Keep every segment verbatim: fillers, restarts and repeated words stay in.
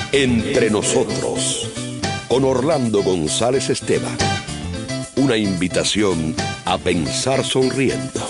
Entre nosotros, con Orlando González Esteban. Una invitación a pensar sonriendo.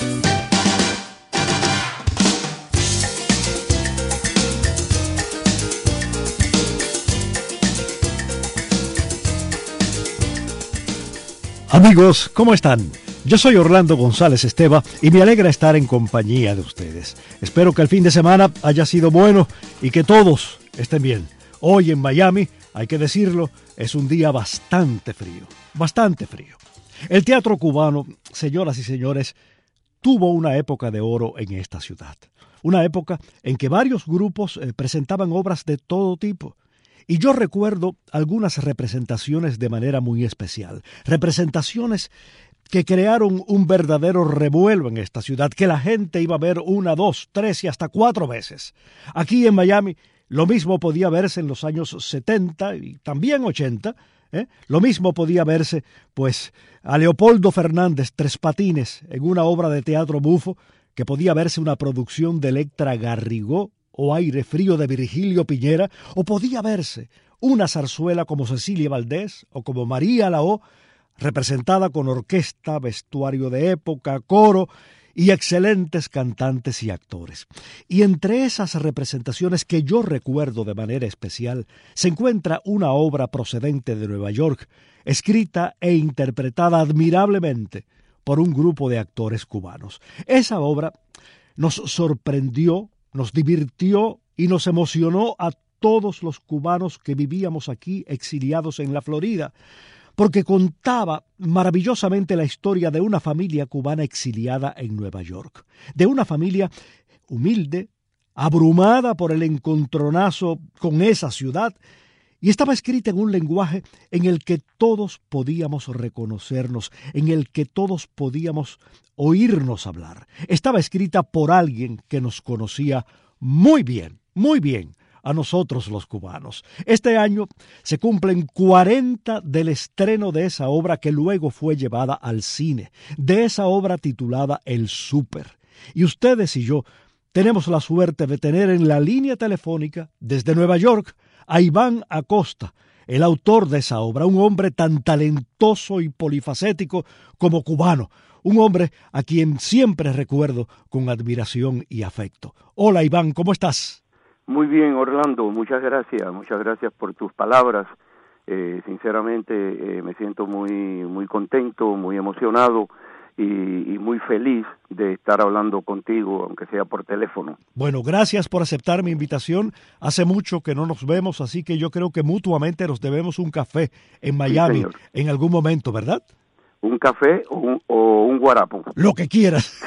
Amigos, ¿cómo están? Yo soy Orlando González Esteban y me alegra estar en compañía de ustedes. Espero que el fin de semana haya sido bueno y que todos estén bien. Hoy en Miami, hay que decirlo, es un día bastante frío, bastante frío. El teatro cubano, señoras y señores, tuvo una época de oro en esta ciudad. Una época en que varios grupos eh, presentaban obras de todo tipo. Y yo recuerdo algunas representaciones de manera muy especial. Representaciones que crearon un verdadero revuelo en esta ciudad, que la gente iba a ver una, dos, tres y hasta cuatro veces. Aquí en Miami, lo mismo podía verse en los años setenta y también ochenta. ¿eh? Lo mismo podía verse, pues, a Leopoldo Fernández, Tres Patines, en una obra de teatro bufo, que podía verse una producción de Electra Garrigó, o Aire Frío de Virgilio Piñera, o podía verse una zarzuela como Cecilia Valdés o como María Laó, representada con orquesta, vestuario de época, coro y excelentes cantantes y actores. Y entre esas representaciones que yo recuerdo de manera especial, se encuentra una obra procedente de Nueva York, escrita e interpretada admirablemente por un grupo de actores cubanos. Esa obra nos sorprendió, nos divirtió y nos emocionó a todos los cubanos que vivíamos aquí exiliados en la Florida, porque contaba maravillosamente la historia de una familia cubana exiliada en Nueva York, de una familia humilde, abrumada por el encontronazo con esa ciudad, y estaba escrita en un lenguaje en el que todos podíamos reconocernos, en el que todos podíamos oírnos hablar. Estaba escrita por alguien que nos conocía muy bien, muy bien, a nosotros los cubanos. Este año se cumplen cuarenta del estreno de esa obra que luego fue llevada al cine, de esa obra titulada El Súper. Y ustedes y yo tenemos la suerte de tener en la línea telefónica desde Nueva York a Iván Acosta, el autor de esa obra, un hombre tan talentoso y polifacético como cubano, un hombre a quien siempre recuerdo con admiración y afecto. Hola Iván, ¿cómo estás? Muy bien, Orlando, muchas gracias, muchas gracias por tus palabras. Eh, sinceramente eh, me siento muy, muy contento, muy emocionado y, y muy feliz de estar hablando contigo, aunque sea por teléfono. Bueno, gracias por aceptar mi invitación. Hace mucho que no nos vemos, así que yo creo que mutuamente nos debemos un café en Miami, sí, en algún momento, ¿verdad? Un café o un, o un guarapo. Lo que quieras.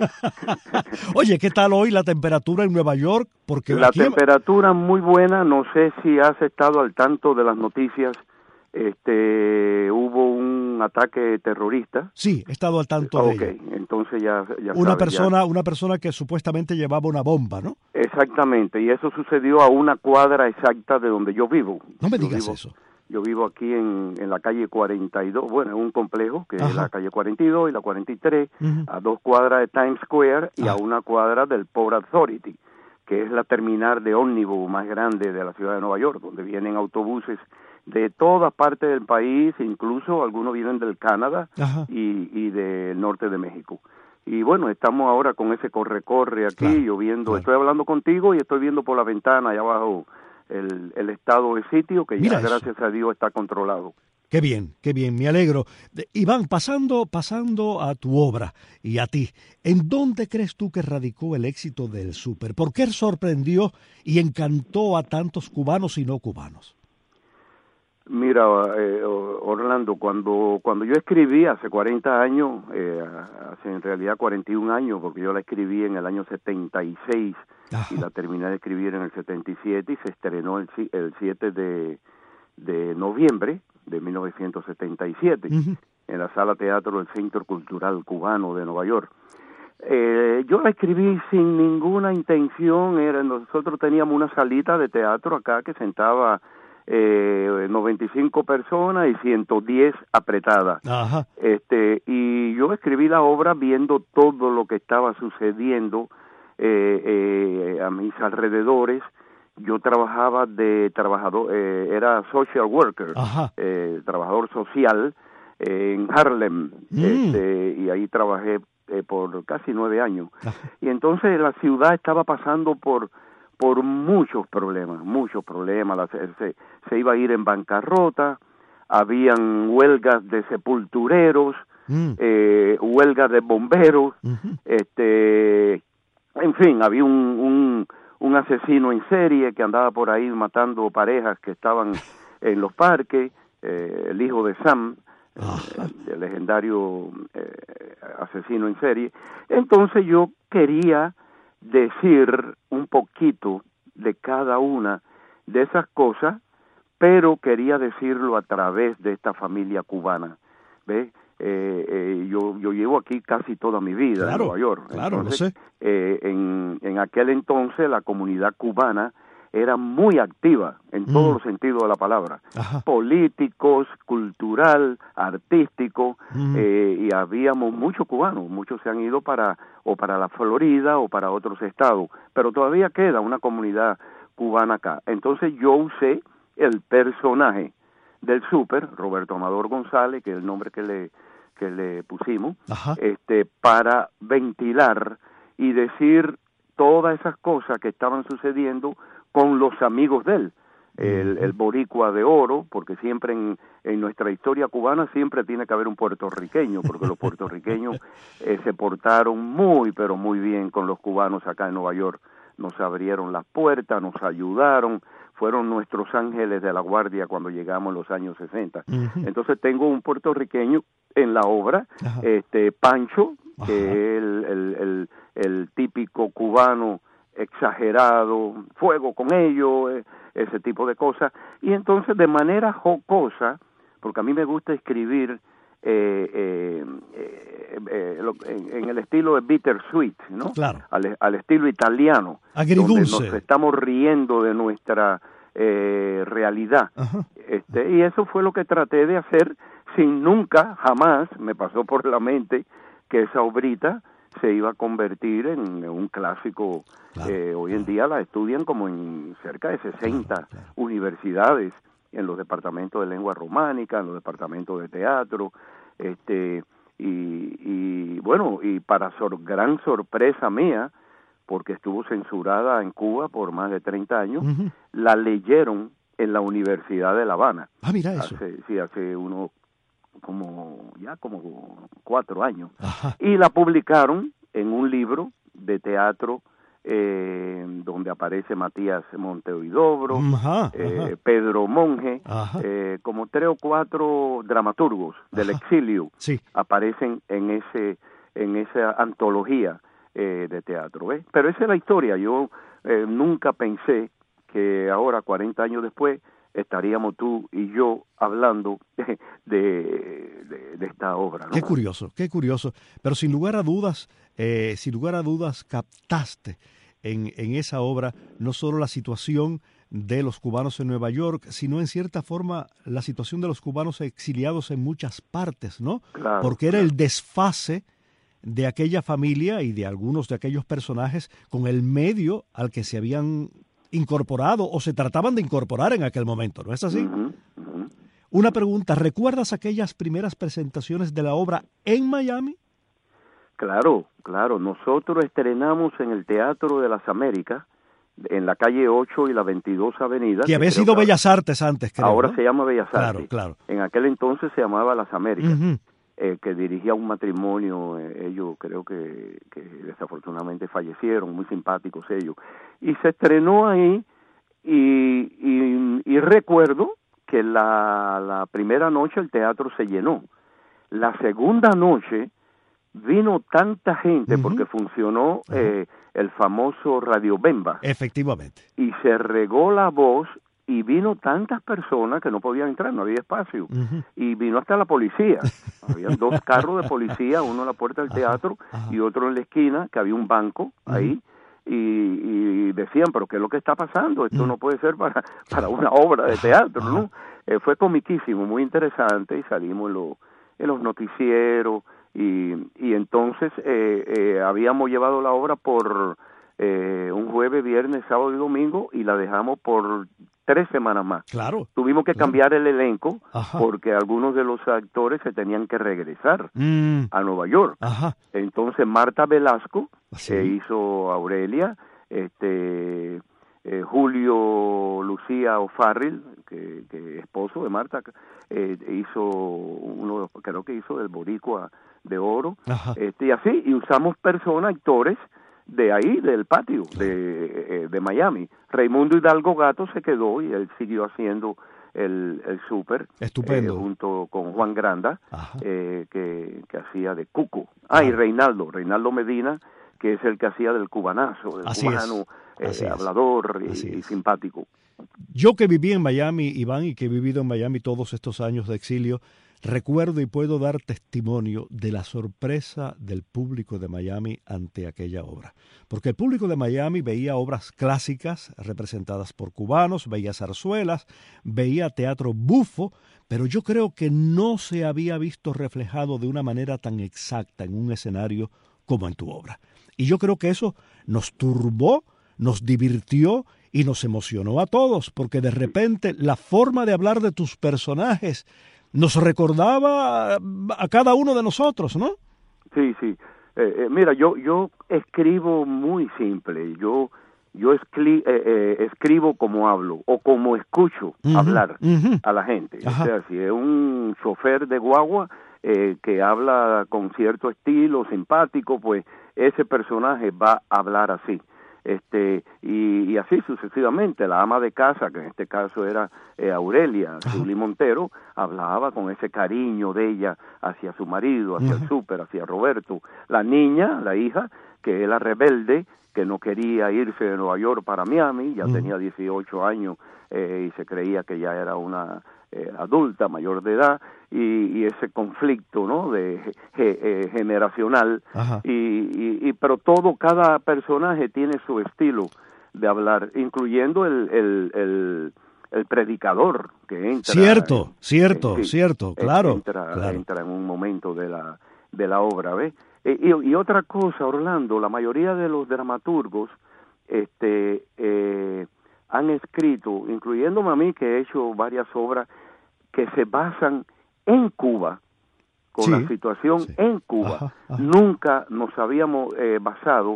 Oye, ¿qué tal hoy la temperatura en Nueva York? Porque la aquí... temperatura muy buena, no sé si has estado al tanto de las noticias. Este, hubo un ataque terrorista. Sí, he estado al tanto de okay, ello. Entonces ya, ya una sabes, persona, ya. una persona que supuestamente llevaba una bomba, ¿no? Exactamente, y eso sucedió a una cuadra exacta de donde yo vivo. No me yo digas vivo, eso. Yo vivo aquí en, en la calle cuarenta y dos, bueno, en un complejo que Ajá. es la calle cuarenta y dos y la cuarenta y tres, uh-huh. a dos cuadras de Times Square y Ajá. a una cuadra del Port Authority, que es la terminal de ómnibus más grande de la ciudad de Nueva York, donde vienen autobuses de todas partes del país, incluso algunos vienen del Canadá y, y del norte de México. Y bueno, estamos ahora con ese corre-corre aquí, claro, yo viendo, claro. estoy hablando contigo y estoy viendo por la ventana allá abajo el, el estado del sitio, que Mira ya, eso. gracias a Dios, está controlado. Qué bien, qué bien, me alegro. De, Iván, pasando, pasando a tu obra y a ti, ¿en dónde crees tú que radicó el éxito del Súper? ¿Por qué sorprendió y encantó a tantos cubanos y no cubanos? Mira, eh, Orlando, cuando cuando yo escribí hace cuarenta años, eh, hace en realidad cuarenta y un años, porque yo la escribí en el año setenta y seis Ajá. y la terminé de escribir en el setenta y siete y se estrenó el, el siete de noviembre de mil novecientos setenta y siete uh-huh. en la Sala Teatro del Centro Cultural Cubano de Nueva York. Eh, yo la escribí sin ninguna intención, era nosotros teníamos una salita de teatro acá que sentaba eh, noventa y cinco personas y ciento diez apretadas. Ajá. Este, y yo escribí la obra viendo todo lo que estaba sucediendo eh, eh, a mis alrededores yo trabajaba de trabajador, eh, era social worker, eh, trabajador social eh, en Harlem, mm. este, y ahí trabajé eh, por casi nueve años. Ajá. Y entonces la ciudad estaba pasando por por muchos problemas, muchos problemas, la, se, se iba a ir en bancarrota, habían huelgas de sepultureros, mm. eh, huelgas de bomberos, uh-huh. este, en fin, había un, un, un asesino en serie que andaba por ahí matando parejas que estaban en los parques, eh, el hijo de Sam, uh-huh. eh, el legendario eh, asesino en serie. Entonces yo quería decir un poquito de cada una de esas cosas, pero quería decirlo a través de esta familia cubana, ¿ves? Eh, eh, yo yo llevo aquí casi toda mi vida, claro, en Nueva York. Claro, entonces, lo sé. Eh, en, en aquel entonces la comunidad cubana era muy activa en mm. todos los sentidos de la palabra. Ajá. Políticos, cultural, artístico, mm. eh, y habíamos muchos cubanos, muchos se han ido para o para la Florida o para otros estados, pero todavía queda una comunidad cubana acá. Entonces yo usé el personaje del súper, Roberto Amador González, que es el nombre que le que le pusimos, Ajá. este para ventilar y decir todas esas cosas que estaban sucediendo con los amigos de él, el, el boricua de oro, porque siempre en, en nuestra historia cubana siempre tiene que haber un puertorriqueño, porque los puertorriqueños eh, se portaron muy, pero muy bien con los cubanos acá en Nueva York, nos abrieron las puertas, nos ayudaron, fueron nuestros ángeles de la guardia cuando llegamos en los años sesenta. Uh-huh. Entonces tengo un puertorriqueño en la obra, Ajá. este Pancho, Ajá. que es el, el, el, el típico cubano exagerado, fuego con ellos, ese tipo de cosas. Y entonces de manera jocosa, porque a mí me gusta escribir eh, eh, eh, eh, lo, en, en el estilo de bittersweet, ¿no? Claro. Al, al estilo italiano, agridulce, donde nos estamos riendo de nuestra eh, realidad. Ajá. Este, y eso fue lo que traté de hacer, sin nunca, jamás me pasó por la mente que esa obrita se iba a convertir en un clásico. Claro, eh, hoy en claro. día la estudian como en cerca de sesenta claro, claro. universidades, en los departamentos de lengua románica, en los departamentos de teatro, este y, y bueno, y para sor, gran sorpresa mía, porque estuvo censurada en Cuba por más de treinta años, uh-huh. la leyeron en la Universidad de La Habana. Ah, mira eso. Hace, sí, hace unos como ya como cuatro años. Ajá. Y la publicaron en un libro de teatro eh, donde aparece Matías Monteoidobro, ajá, eh, ajá. Pedro Monge, eh, como tres o cuatro dramaturgos del ajá. exilio sí. aparecen en ese en esa antología eh, de teatro, ¿ves? Pero esa es la historia. Yo eh, nunca pensé que ahora, cuarenta años después, estaríamos tú y yo hablando de, de, de esta obra, ¿no? Qué curioso, qué curioso. Pero sin lugar a dudas, eh, sin lugar a dudas, captaste en, en esa obra no solo la situación de los cubanos en Nueva York, sino en cierta forma la situación de los cubanos exiliados en muchas partes, ¿no? Claro, porque era claro. el desfase de aquella familia y de algunos de aquellos personajes con el medio al que se habían incorporado o se trataban de incorporar en aquel momento, ¿no es así? Uh-huh, uh-huh. Una pregunta, ¿recuerdas aquellas primeras presentaciones de la obra en Miami? Claro, claro. Nosotros estrenamos en el Teatro de las Américas, en la calle ocho y la veintidós Avenida. Que había que sido que Bellas Artes antes, creo. Ahora ¿no? se llama Bellas Claro, Artes. claro. En aquel entonces se llamaba Las Américas. Uh-huh. Eh, que dirigía un matrimonio, eh, ellos creo que, que desafortunadamente fallecieron, muy simpáticos ellos, y se estrenó ahí, y, y, y recuerdo que la, la primera noche el teatro se llenó, la segunda noche vino tanta gente, uh-huh. porque funcionó uh-huh. eh, el famoso Radio Bemba, efectivamente, y se regó la voz, y vino tantas personas que no podían entrar, no había espacio. Uh-huh. Y vino hasta la policía. Había dos carros de policía, uno en la puerta del teatro ajá, ajá. y otro en la esquina, que había un banco uh-huh. ahí. Y, y decían, pero ¿qué es lo que está pasando? Esto uh-huh. no puede ser para, para una obra de teatro, ajá, ¿no? Eh, fue comiquísimo, muy interesante, y salimos en, lo, en los noticieros. Y, y entonces eh, eh, habíamos llevado la obra por... eh, un jueves, viernes, sábado y domingo, y la dejamos por tres semanas más. Claro. Tuvimos que claro. cambiar el elenco, Ajá. porque algunos de los actores se tenían que regresar mm. a Nueva York. Ajá. Entonces Marta Velasco ¿Sí? eh, hizo Aurelia, este eh, Julio Lucía O'Farrill, que, que esposo de Marta, eh, hizo uno, creo que hizo del Boricua de Oro, Ajá. este y así, y usamos personas, actores de ahí, del patio, de, eh, de Miami. Raimundo Hidalgo Gato se quedó y él siguió haciendo el, el súper. Estupendo. Eh, junto con Juan Granda, eh, que, que hacía de Cuco. Ah, claro. y Reinaldo, Reinaldo Medina, que es el que hacía del cubanazo, del Así cubano, es. eh, hablador y, y simpático. Yo que viví en Miami, Iván, y que he vivido en Miami todos estos años de exilio, recuerdo y puedo dar testimonio de la sorpresa del público de Miami ante aquella obra. Porque el público de Miami veía obras clásicas representadas por cubanos, veía zarzuelas, veía teatro bufo, pero yo creo que no se había visto reflejado de una manera tan exacta en un escenario como en tu obra. Y yo creo que eso nos turbó, nos divirtió y nos emocionó a todos, porque de repente la forma de hablar de tus personajes nos recordaba a cada uno de nosotros, ¿no? Sí, sí. Eh, eh, mira, yo yo escribo muy simple. Yo yo escri- eh, eh, escribo como hablo o como escucho uh-huh, hablar uh-huh. a la gente. Ajá. O sea, si es un chofer de guagua eh, que habla con cierto estilo simpático, pues ese personaje va a hablar así. Este y, y así sucesivamente. La ama de casa, que en este caso era eh, Aurelia Zulí Montero, hablaba con ese cariño de ella hacia su marido, hacia uh-huh. el súper, hacia Roberto. La niña, la hija, que era rebelde, que no quería irse de Nueva York para Miami, ya uh-huh. tenía dieciocho años eh, y se creía que ya era una eh, adulta, mayor de edad, y, y ese conflicto, ¿no?, de ge, eh, generacional, y, y, y pero todo, cada personaje tiene su estilo de hablar, incluyendo el, el, el, el predicador que entra. Cierto, en, cierto, en, cierto, claro entra, claro. entra en un momento de la, de la obra, ¿ves? Y, y otra cosa, Orlando, la mayoría de los dramaturgos este, eh, han escrito, incluyéndome a mí, que he hecho varias obras que se basan en Cuba, con sí, la situación sí. en Cuba. Ajá, ajá. Nunca nos habíamos eh, basado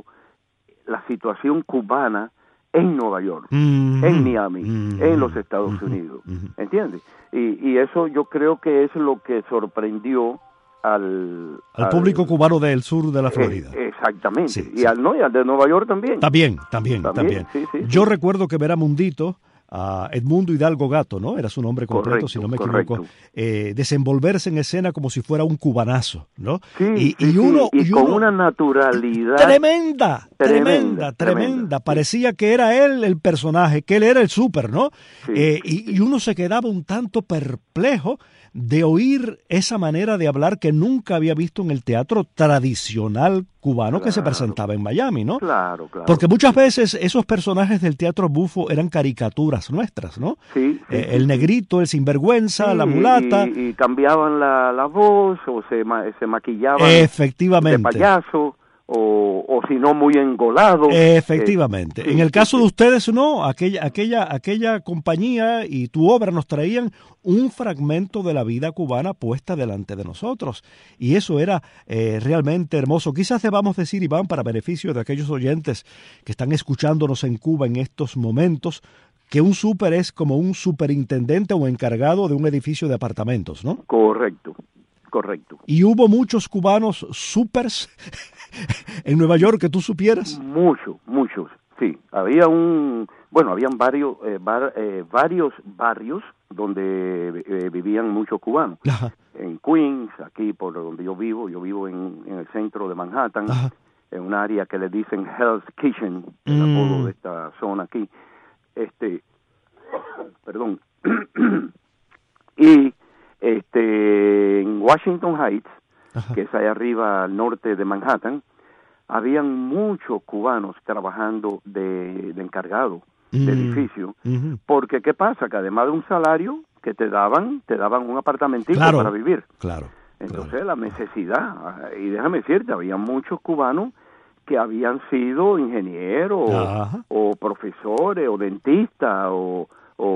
la situación cubana en Nueva York, mm-hmm. en Miami, mm-hmm. en los Estados mm-hmm. Unidos, mm-hmm. ¿entiendes? Y, y eso yo creo que es lo que sorprendió Al, al, al público cubano del sur de la Florida. Eh, exactamente. Sí, y, sí. Al, no, y al de Nueva York también. También, también, también. también. Sí, sí, sí. Yo recuerdo que ver a Mundito, a Edmundo Hidalgo Gato, ¿no? Era su nombre completo, correcto, si no me correcto. equivoco. Eh, desenvolverse en escena como si fuera un cubanazo, ¿no? Sí, y, sí, y, uno, sí. y, y con uno, una naturalidad tremenda, tremenda, tremenda. tremenda. tremenda. Parecía que era él el personaje, que él era el súper, ¿no? Sí, eh, sí, y, y uno se quedaba un tanto perplejo de oír esa manera de hablar que nunca había visto en el teatro tradicional cubano, claro, que se presentaba en Miami, ¿no? Claro, claro. Porque muchas veces esos personajes del teatro bufo eran caricaturas nuestras, ¿no? Sí. sí eh, el negrito, el sinvergüenza, sí, la mulata. Y, y cambiaban la, la voz o se, se maquillaban efectivamente de payaso. O, o si no muy engolado. Efectivamente. Eh, sí, en el caso sí, de ustedes, no, aquella, aquella, aquella compañía y tu obra nos traían un fragmento de la vida cubana puesta delante de nosotros. Y eso era eh, realmente hermoso. Quizás debamos decir, Iván, para beneficio de aquellos oyentes que están escuchándonos en Cuba en estos momentos, que un súper es como un superintendente o encargado de un edificio de apartamentos, ¿no? Correcto, correcto. ¿Y hubo muchos cubanos súpers en Nueva York que tú supieras? Muchos, muchos, sí. Había un, bueno, habían varios, eh, bar, eh, varios barrios donde eh, vivían muchos cubanos. Ajá. En Queens, aquí por donde yo vivo, yo vivo en, en el centro de Manhattan, Ajá. en un área que le dicen Hell's Kitchen, el mm. apodo de esta zona aquí. Este, perdón. y este en Washington Heights, Ajá. que es allá arriba al norte de Manhattan, habían muchos cubanos trabajando de, de encargado mm. de edificio, mm-hmm. porque ¿qué pasa? Que además de un salario que te daban, te daban un apartamentito claro, para vivir. Claro. Entonces claro. la necesidad, y déjame decirte, había muchos cubanos que habían sido ingenieros Ajá. o, o profesores o dentistas o,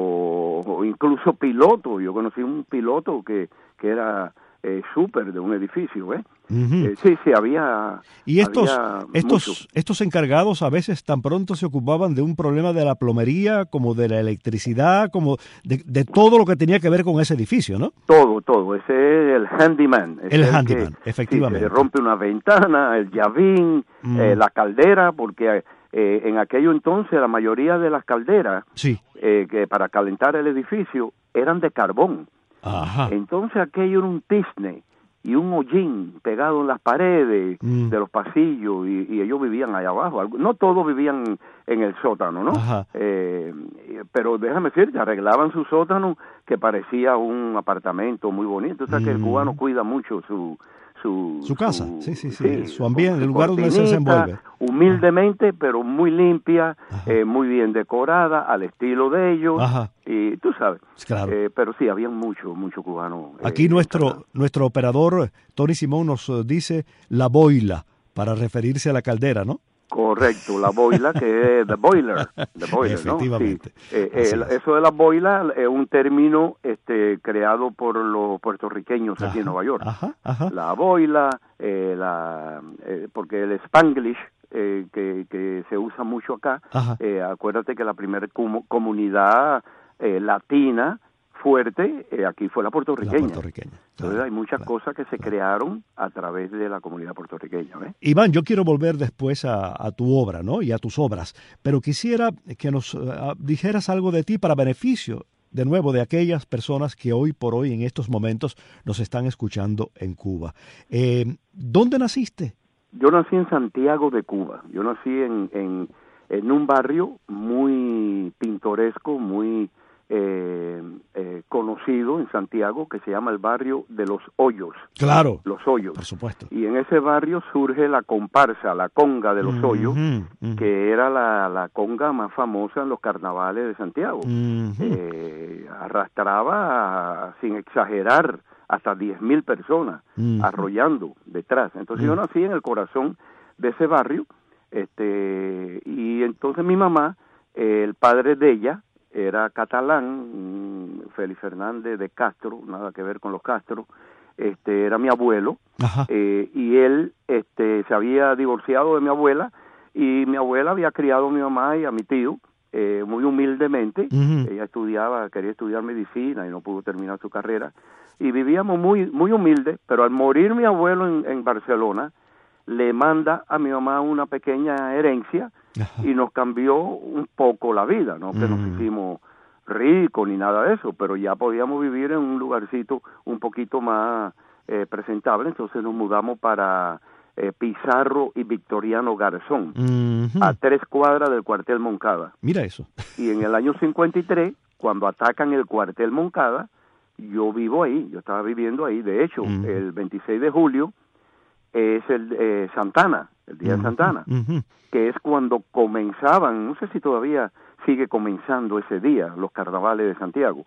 o, o incluso pilotos. Yo conocí un piloto que, que era eh, súper de un edificio, ¿eh? Uh-huh. Eh, sí, sí, había. Y estos, había estos, mucho. estos encargados a veces tan pronto se ocupaban de un problema de la plomería, como de la electricidad, como de, de todo lo que tenía que ver con ese edificio, ¿no? Todo, todo. Ese es el handyman. Ese El es handyman, que, efectivamente. Sí, se rompe una ventana, el llavín, Mm. eh, la caldera, porque eh, en aquello entonces la mayoría de las calderas Sí. eh, que para calentar el edificio eran de carbón. Ajá. Entonces aquello era un tizne y un hollín pegado en las paredes Mm. de los pasillos y, y ellos vivían allá abajo. No todos vivían en el sótano, ¿no? Ajá. Eh, pero déjame decirte, arreglaban su sótano que parecía un apartamento muy bonito. O sea, que el Mm. cubano cuida mucho su... Su, Su casa, su, sí, sí, sí, su ambiente, su el lugar donde se cortinita, desenvuelve. humildemente, pero muy limpia, Ajá. eh, muy bien decorada, al estilo de ellos. Ajá. Y tú sabes, Claro. eh, pero sí, había mucho, mucho cubano. eh, Aquí nuestro, encargado. nuestro operador, Tony Simón, nos eh, dice la boila, para referirse a la caldera, ¿no? Correcto, la boila, que es the boiler, the boiler, Efectivamente. ¿no? Sí. Eh, Así el- es. eso de la boila es un término este, creado por los puertorriqueños aquí en Ajá, Nueva York. Ajá, ajá. La boila, eh, la, eh, porque el Spanglish, eh, que, que se usa mucho acá, Ajá. eh, acuérdate que la primera comu- comunidad eh, latina fuerte eh, aquí fue la La puertorriqueña. puertorriqueña. Entonces claro, hay muchas claro. cosas que se crearon a través de la comunidad puertorriqueña, ¿ves? Iván, yo quiero volver después a, a tu obra, ¿no? Y a tus obras, pero quisiera que nos uh, dijeras algo de ti para beneficio, de nuevo, de aquellas personas que hoy por hoy, en estos momentos, nos están escuchando en Cuba. Eh, ¿Dónde naciste? Yo nací en Santiago de Cuba. Yo nací en, en, en un barrio muy pintoresco, muy eh, eh, conocido en Santiago, que se llama el barrio de Los Hoyos. Claro, Los Hoyos. por supuesto. Y en ese barrio surge la comparsa, la conga de Los Ujú, Hoyos, ujú. que era la, la conga más famosa en los carnavales de Santiago. Ujú. Eh, arrastraba, sin exagerar, hasta diez mil personas Ujú. arrollando detrás. Entonces yo Ujú. nací en el corazón de ese barrio, este y entonces mi mamá, eh, el padre de ella, era catalán, mm, Félix Fernández de Castro, nada que ver con los Castro, este era mi abuelo, Ajá. eh, y él este se había divorciado de mi abuela, y mi abuela había criado a mi mamá y a mi tío, eh, muy humildemente. Ujú. Ella estudiaba, quería estudiar medicina y no pudo terminar su carrera, y vivíamos muy muy humildes, pero al morir mi abuelo en, en Barcelona, le manda a mi mamá una pequeña herencia, Ajá. y nos cambió un poco la vida, no que nos Mm. hicimos ricos ni nada de eso, pero ya podíamos vivir en un lugarcito un poquito más eh, presentable. Entonces nos mudamos para eh, Pizarro y Victoriano Garzón, Ujú. a tres cuadras del cuartel Moncada. Mira eso. Y en el año cincuenta y tres, cuando atacan el cuartel Moncada, yo vivo ahí, yo estaba viviendo ahí. De hecho, Ujú. el veintiséis de julio es el eh, Santana, el día de Ujú. Santana, Ujú. que es cuando comenzaban, no sé si todavía sigue comenzando ese día, los carnavales de Santiago,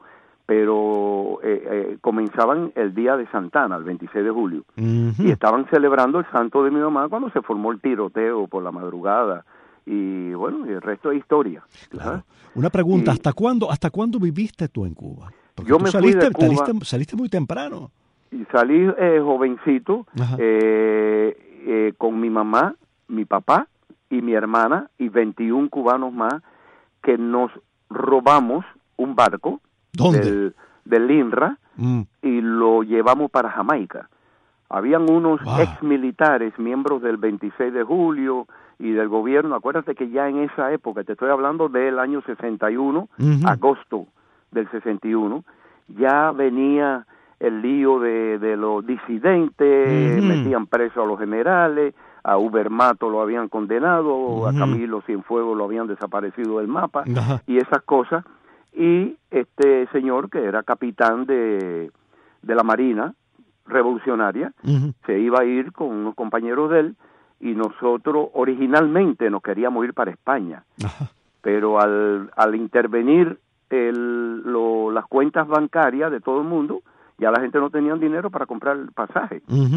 pero eh, eh, comenzaban el día de Santana, el veintiséis de julio, Ujú. y estaban celebrando el santo de mi mamá cuando se formó el tiroteo por la madrugada, y bueno, y el resto es historia. ¿tú Claro. sabes? Una pregunta, Y- ¿hasta cuándo, hasta cuándo viviste tú en Cuba? Porque Yo tú me fui saliste, de Cuba- saliste, saliste muy temprano. Y salí eh, jovencito, Ajá. eh, eh, con mi mamá, mi papá y mi hermana y veintiún cubanos más, que nos robamos un barco ¿Dónde? del, del INRA Mm. y lo llevamos para Jamaica. Habían unos Wow. ex militares, miembros del veintiséis de julio y del gobierno. Acuérdate que ya en esa época, te estoy hablando del año sesenta y uno, Ujú. agosto del sesenta y uno, ya venía el lío de, de los disidentes, Ujú. metían preso a los generales, a Ubermato lo habían condenado, Ujú. a Camilo Cienfuegos lo habían desaparecido del mapa, Ajá. y esas cosas. Y este señor, que era capitán de, de la Marina Revolucionaria, Ujú. se iba a ir con unos compañeros de él, y nosotros originalmente nos queríamos ir para España, Ajá. pero al, al intervenir el, lo, las cuentas bancarias de todo el mundo, ya la gente no tenía dinero para comprar el pasaje. Ujú.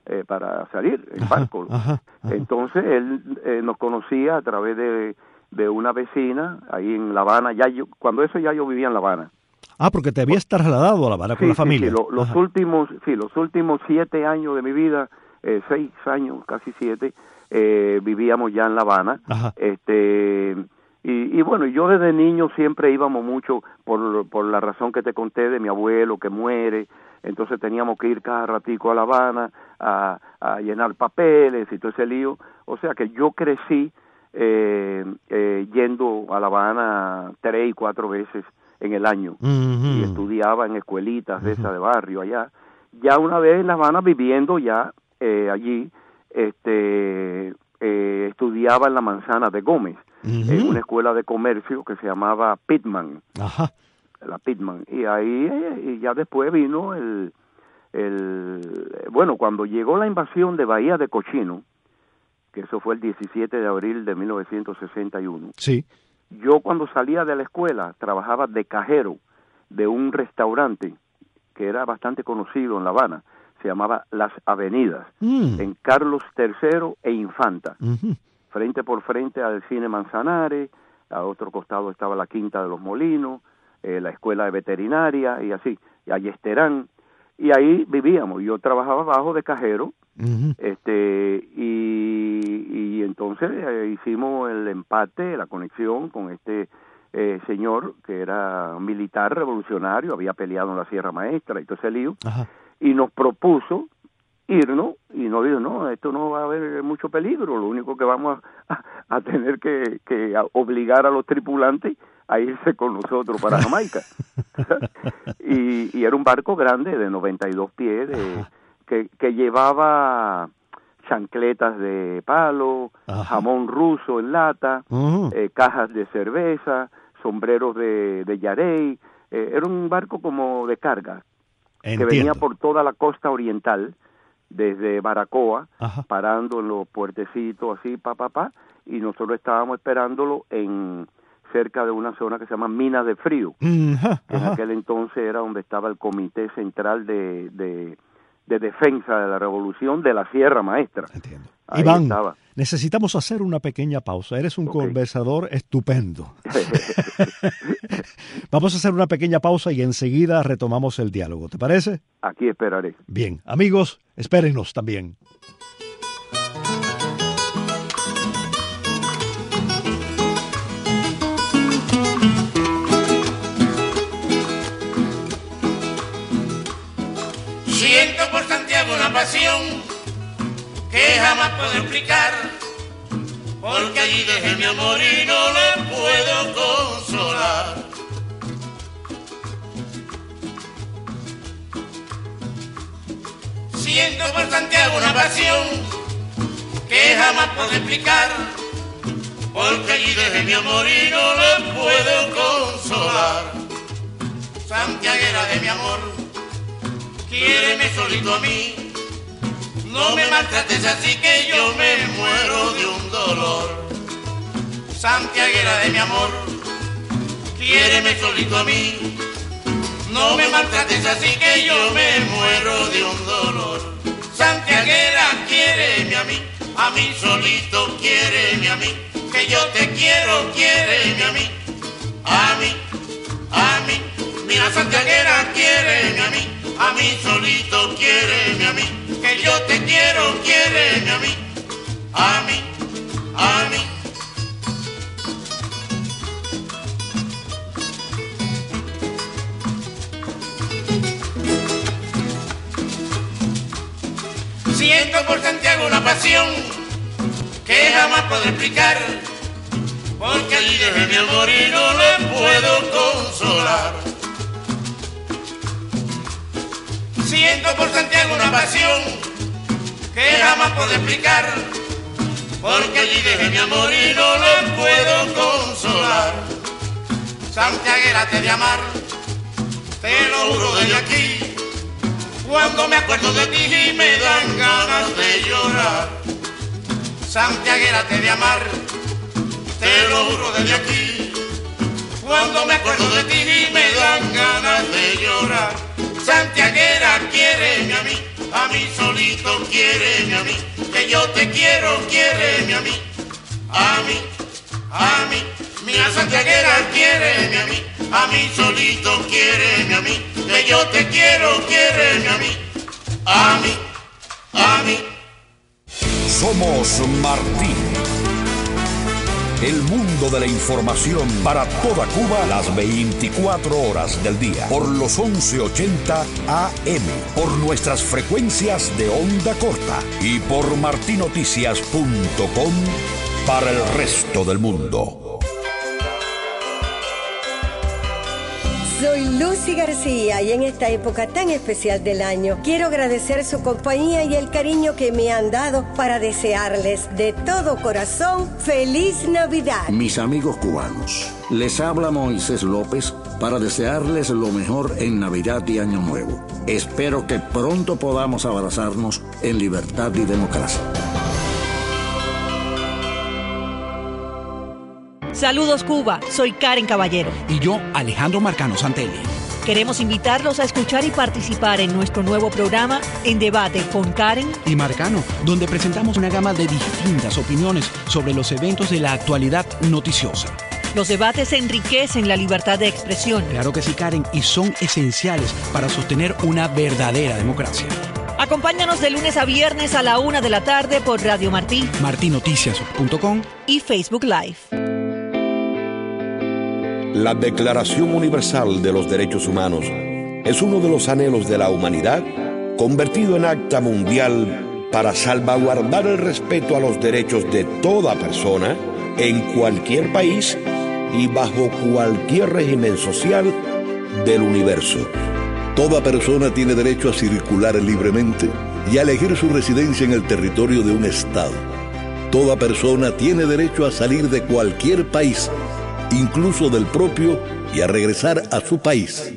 eh, para salir en ajá, barco. Ajá, ajá. Entonces él eh, nos conocía a través de, de una vecina ahí en La Habana. Ya yo, cuando eso ya yo vivía en La Habana. Ah, porque te habías trasladado a La Habana Sí, con la sí, familia. sí, lo- los últimos, sí, los últimos siete años de mi vida, eh, seis años, casi siete, eh, vivíamos ya en La Habana. Ajá. Este, y, y bueno, yo desde niño siempre íbamos mucho por, por la razón que te conté de mi abuelo que muere. Entonces teníamos que ir cada ratico a La Habana a, a llenar papeles y todo ese lío. O sea que yo crecí eh, eh, yendo a La Habana tres y cuatro veces en el año. Uh-huh. Y estudiaba en escuelitas de esas de barrio allá. Ya una vez en La Habana viviendo ya eh, allí, este eh, estudiaba en la Manzana de Gómez, Uh-huh. en una escuela de comercio que se llamaba Pitman, Ajá. la Pitman. Y ahí eh, y ya después vino el, el, bueno, cuando llegó la invasión de Bahía de Cochino, que eso fue el diecisiete de abril de mil novecientos sesenta y uno, Sí. yo cuando salía de la escuela trabajaba de cajero de un restaurante que era bastante conocido en La Habana, se llamaba Las Avenidas, Mm. en Carlos tercero e Infanta, Uh-huh. frente por frente al Cine Manzanares, a otro costado estaba la Quinta de los Molinos, eh, la Escuela de Veterinaria y así, y Ayesterán, y ahí vivíamos. Yo trabajaba abajo de cajero, Uh-huh. este y, y entonces eh, hicimos el empate, la conexión con este eh, señor que era militar revolucionario, había peleado en la Sierra Maestra y todo ese lío, Ajá. y nos propuso irnos, y nos dijo, no, esto no va a haber mucho peligro, lo único que vamos a, a tener que, que a obligar a los tripulantes a irse con nosotros para Jamaica. y, y era un barco grande de noventa y dos pies, de, que, que llevaba chancletas de palo, Ajá. jamón ruso en lata, Uh-huh. eh, cajas de cerveza, sombreros de, de yarey. Eh, era un barco como de carga, Entiendo. que venía por toda la costa oriental, desde Baracoa, Ajá. parando en los puertecitos así, pa, pa, pa, y nosotros estábamos esperándolo en cerca de una zona que se llama Minas de Frío, Uh-huh. que en Ajá. aquel entonces era donde estaba el Comité Central de, de, de Defensa de la Revolución de la Sierra Maestra. Entiendo. Ahí Iván, estaba. necesitamos hacer una pequeña pausa. Eres un Ok. conversador estupendo. Vamos a hacer una pequeña pausa y enseguida retomamos el diálogo. ¿Te parece? Aquí esperaré. Bien. Amigos, espérenos también. Siento por Santiago una pasión que jamás puedo explicar, porque allí dejé mi amor y no la puedo consolar. Siento por Santiago una pasión que jamás puedo explicar, porque allí dejé mi amor y no la puedo consolar. Santiaguera de mi amor, quiéreme solito a mí, no me maltrates así que yo me muero de un dolor. Santiaguera de mi amor, quiéreme solito a mí, no me maltrates así que yo me muero de un dolor. Santiaguera, quiéreme a mí, a mí solito quiéreme a mí, que yo te quiero, quiéreme a mí, a mí, a mí. Mira Santiaguera, quiéreme a mí, a mí solito quiéreme a mí, que yo te quiero, quiéreme a mí, a mí, a mí. Siento por Santiago una pasión que jamás podré explicar, porque allí dejé mi amor y no la puedo consolar. Siento por Santiago una pasión que jamás puedo explicar, porque allí dejé mi amor y no la puedo consolar. Santiaguera te de amar, te lo juro desde aquí, cuando me acuerdo de ti me dan ganas de llorar. Santiaguera te de amar, te lo juro desde aquí, cuando me acuerdo de ti me dan ganas de llorar. Santiaguera, quiéreme a mí, a mí solito quiéreme a mí, que yo te quiero, quiéreme a mí, a mí, a mí, mía santiaguera, quiéreme a mí, a mí solito quiéreme a mí, que yo te quiero, quiéreme a mí, a mí, a mí. Somos Martí. El mundo de la información para toda Cuba las veinticuatro horas del día por los once ochenta A M, por nuestras frecuencias de onda corta y por marti noticias punto com para el resto del mundo. Soy Lucy García y en esta época tan especial del año quiero agradecer su compañía y el cariño que me han dado para desearles de todo corazón feliz Navidad. Mis amigos cubanos, les habla Moisés López para desearles lo mejor en Navidad y Año Nuevo. Espero que pronto podamos abrazarnos en libertad y democracia. Saludos Cuba, soy Karen Caballero. Y yo, Alejandro Marcano Santelli. Queremos invitarlos a escuchar y participar en nuestro nuevo programa En Debate con Karen y Marcano, donde presentamos una gama de distintas opiniones sobre los eventos de la actualidad noticiosa. Los debates enriquecen la libertad de expresión. Claro que sí, Karen, y son esenciales para sostener una verdadera democracia. Acompáñanos de lunes a viernes a la una de la tarde por Radio Martí, marti noticias punto com y Facebook Live. La Declaración Universal de los Derechos Humanos es uno de los anhelos de la humanidad convertido en acta mundial para salvaguardar el respeto a los derechos de toda persona en cualquier país y bajo cualquier régimen social del universo. Toda persona tiene derecho a circular libremente y a elegir su residencia en el territorio de un estado. Toda persona tiene derecho a salir de cualquier país, incluso del propio, y a regresar a su país.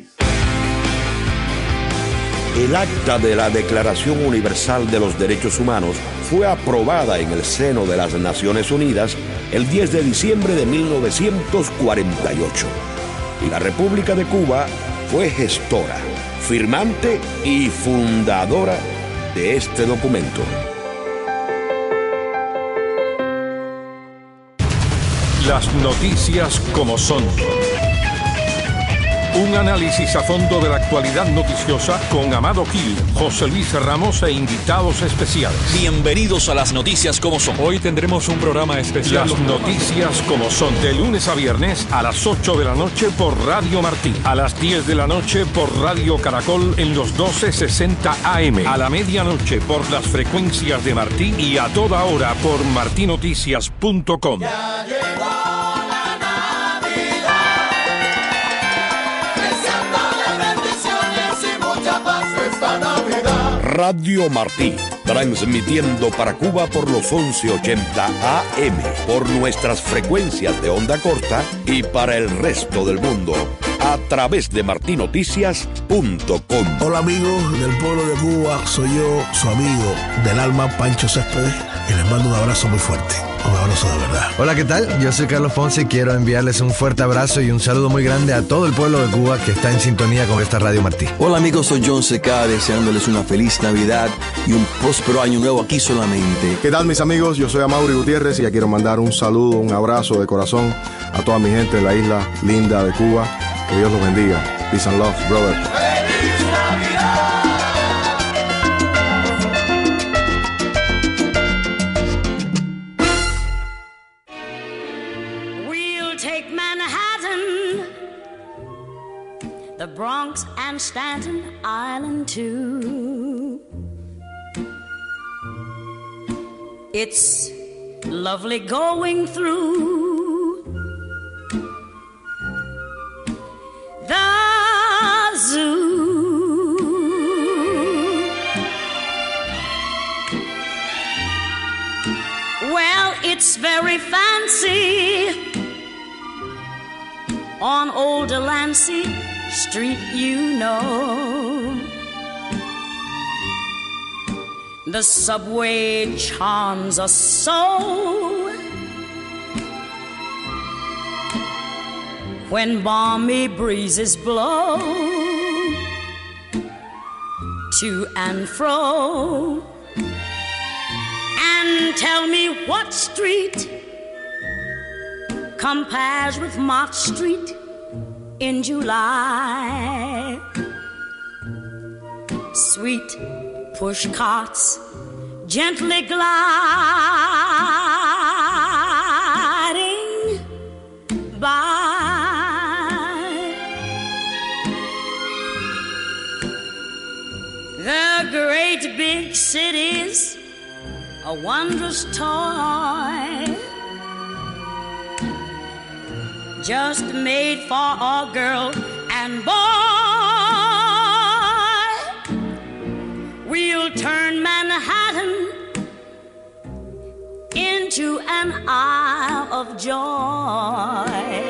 El acta de la Declaración Universal de los Derechos Humanos fue aprobada en el seno de las Naciones Unidas el diez de diciembre de mil novecientos cuarenta y ocho. Y la República de Cuba fue gestora, firmante y fundadora de este documento. Las noticias como son. Un análisis a fondo de la actualidad noticiosa con Amado Gil, José Luis Ramos e invitados especiales. Bienvenidos a las noticias como son. Hoy tendremos un programa especial. Las noticias como son. De lunes a viernes a las ocho de la noche por Radio Martí. A las diez de la noche por Radio Caracol en los doce sesenta A M. A la medianoche por las frecuencias de Martí y a toda hora por marti noticias punto com. Ya llegó. Radio Martí, transmitiendo para Cuba por los once ochenta A M, por nuestras frecuencias de onda corta y para el resto del mundo, a través de marti noticias punto com. Hola amigos del pueblo de Cuba, soy yo, su amigo del alma, Pancho Céspedes, y les mando un abrazo muy fuerte. Un abrazo de verdad. Hola, ¿qué tal? Yo soy Carlos Ponce y quiero enviarles un fuerte abrazo y un saludo muy grande a todo el pueblo de Cuba que está en sintonía con esta Radio Martí. Hola amigos, soy John Seca, deseándoles una feliz Navidad y un próspero año nuevo aquí solamente. ¿Qué tal mis amigos? Yo soy Amaury Gutiérrez y ya quiero mandar un saludo, un abrazo de corazón a toda mi gente de la isla linda de Cuba. Que Dios los bendiga. Peace and love, brother. ¡Feliz Navidad! The Bronx and Staten Island too. It's lovely going through the zoo. Well, it's very fancy on Old Delancey Street, you know. The subway charms us so when balmy breezes blow. to and fro, and tell me what street compares with Mott Street in July. Sweet push carts gently gliding by. The great big cities, a wondrous toy, just made for a girl and boy. We'll turn Manhattan into an isle of joy.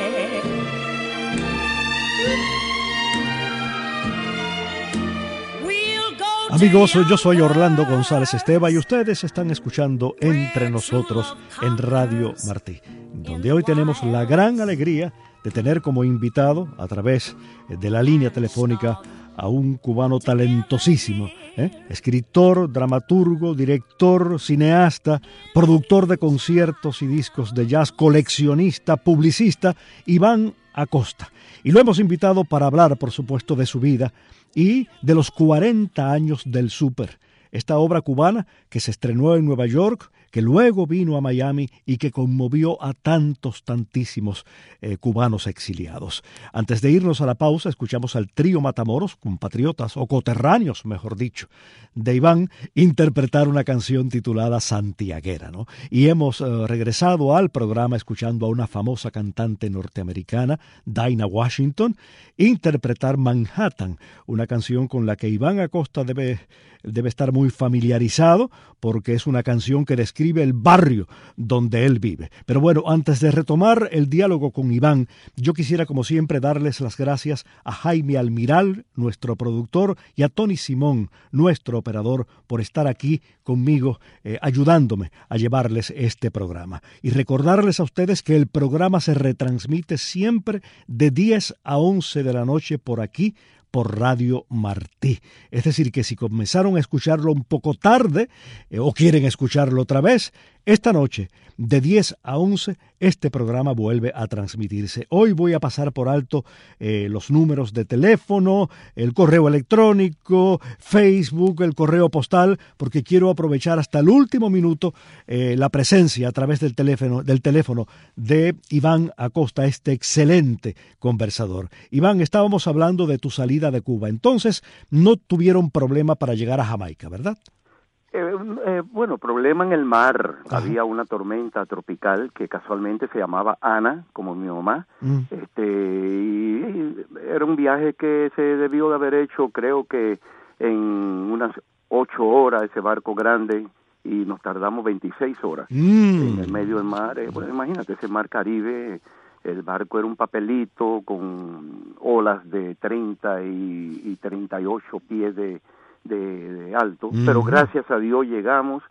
Amigos, yo soy Orlando González Esteva y ustedes están escuchando Entre Nosotros en Radio Martí, donde hoy tenemos la gran alegría de tener como invitado a través de la línea telefónica a un cubano talentosísimo, ¿eh? escritor, dramaturgo, director, cineasta, productor de conciertos y discos de jazz, coleccionista, publicista, Iván Acosta. Y lo hemos invitado para hablar, por supuesto, de su vida y de los cuarenta años del Súper, esta obra cubana que se estrenó en Nueva York, que luego vino a Miami y que conmovió a tantos, tantísimos eh, cubanos exiliados. Antes de irnos a la pausa, escuchamos al trío Matamoros, compatriotas o coterráneos, mejor dicho, de Iván, interpretar una canción titulada Santiaguera, ¿no? Y hemos eh, regresado al programa escuchando a una famosa cantante norteamericana, Dinah Washington, interpretar Manhattan, una canción con la que Iván Acosta debe... debe estar muy familiarizado porque es una canción que describe el barrio donde él vive. Pero bueno, antes de retomar el diálogo con Iván, yo quisiera como siempre darles las gracias a Jaime Almiral, nuestro productor, y a Tony Simón, nuestro operador, por estar aquí conmigo eh, ayudándome a llevarles este programa. Y recordarles a ustedes que el programa se retransmite siempre de diez a once de la noche por aquí, por Radio Martí. Es decir, que si comenzaron a escucharlo un poco tarde eh, o quieren escucharlo otra vez, esta noche, de diez a once, este programa vuelve a transmitirse. Hoy voy a pasar por alto eh, los números de teléfono, el correo electrónico, Facebook, el correo postal, porque quiero aprovechar hasta el último minuto eh, la presencia a través del teléfono, del teléfono de Iván Acosta, este excelente conversador. Iván, estábamos hablando de tu salida de Cuba. Entonces, no tuvieron problema para llegar a Jamaica, ¿verdad? Eh, eh, bueno, problema en el mar. Ajá. Había una tormenta tropical que casualmente se llamaba Ana, como mi mamá. Mm. Este, y, y era un viaje que se debió de haber hecho, creo que en unas ocho horas, ese barco grande, y nos tardamos veintiséis horas mm. en el medio del mar. Eh, bueno, imagínate, ese mar Caribe, el barco era un papelito con olas de treinta y, y treinta y ocho pies de De, de alto, mm. pero gracias a Dios llegamos